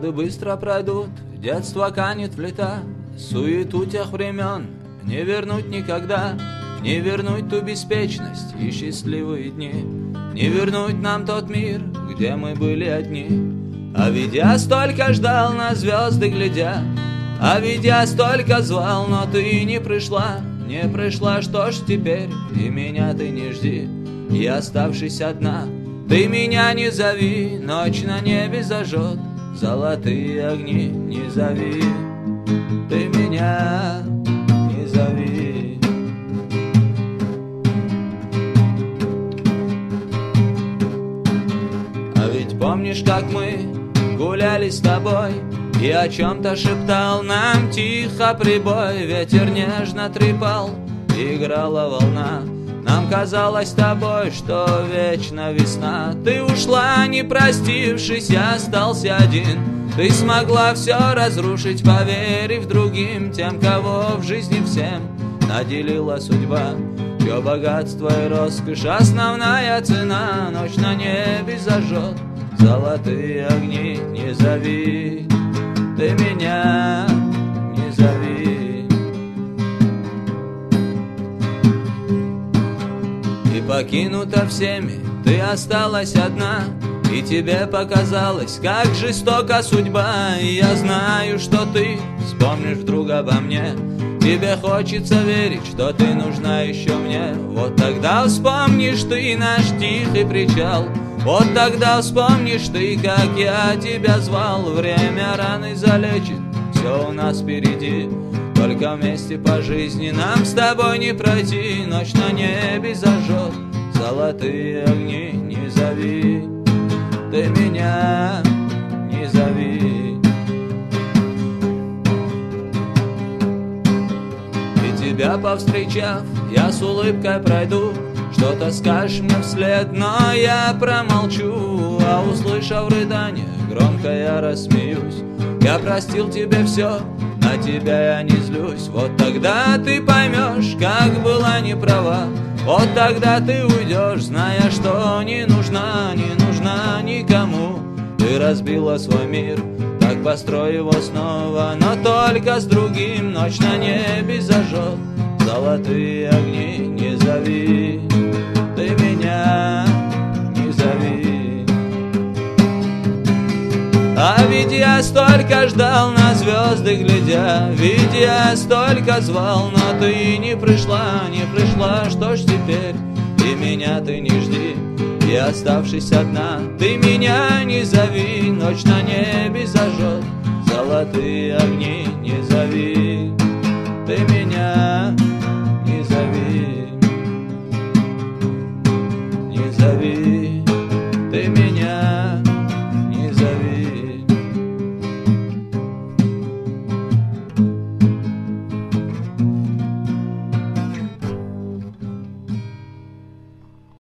Годы быстро пройдут, детство канет в лета, суету тех времен не вернуть никогда. Не вернуть ту беспечность и счастливые дни, не вернуть нам тот мир, где мы были одни. А ведь я столько ждал, на звезды глядя, а ведь я столько звал, но ты не пришла. Не пришла, что ж теперь, и меня ты не жди. И оставшись одна, ты меня не зови. Ночь на небе зажжет золотые огни. Не зови, ты меня не зови. А ведь помнишь, как мы гуляли с тобой, и о чем-то шептал нам тихо прибой. Ветер нежно трепал, играла волна. Нам казалось с тобой, что вечно весна. Ты ушла, не простившись, я остался один. Ты смогла все разрушить, поверив другим, тем, кого в жизни всем наделила судьба. Чье богатство и роскошь основная цена. Ночь на небе зажжет золотые огни. Не зови, ты меня не зови. И покинута всеми, ты осталась одна, и тебе показалось, как жестока судьба. И я знаю, что ты вспомнишь вдруг обо мне. Тебе хочется верить, что ты нужна еще мне. Вот тогда вспомнишь ты наш тихий причал. Вот тогда вспомнишь ты, как я тебя звал. Время раны залечит, все у нас впереди. Только вместе по жизни нам с тобой не пройти. Ночь на небе зажжет золотые огни. Не зови, ты меня не зови. И тебя повстречав, я с улыбкой пройду. Что-то скажешь мне вслед, но я промолчу. А услышав рыдание, громко я рассмеюсь. Я простил тебе все, на тебя я не злюсь. Вот тогда ты поймешь, как была неправа. Вот тогда ты уйдешь, зная, что не нужна никому. Ты разбила свой мир, так построй его снова, но только с другим. Ночь на небе зажжет золотые огни. Не зови, ты меня не зови. А ведь я столько ждал, на звезды глядя. Ведь я столько звал, но ты не пришла. Что ж теперь, и меня ты не жди. И оставшись одна, ты меня не зови. Ночь на небе зажжет золотые огни. Не зови, ты меня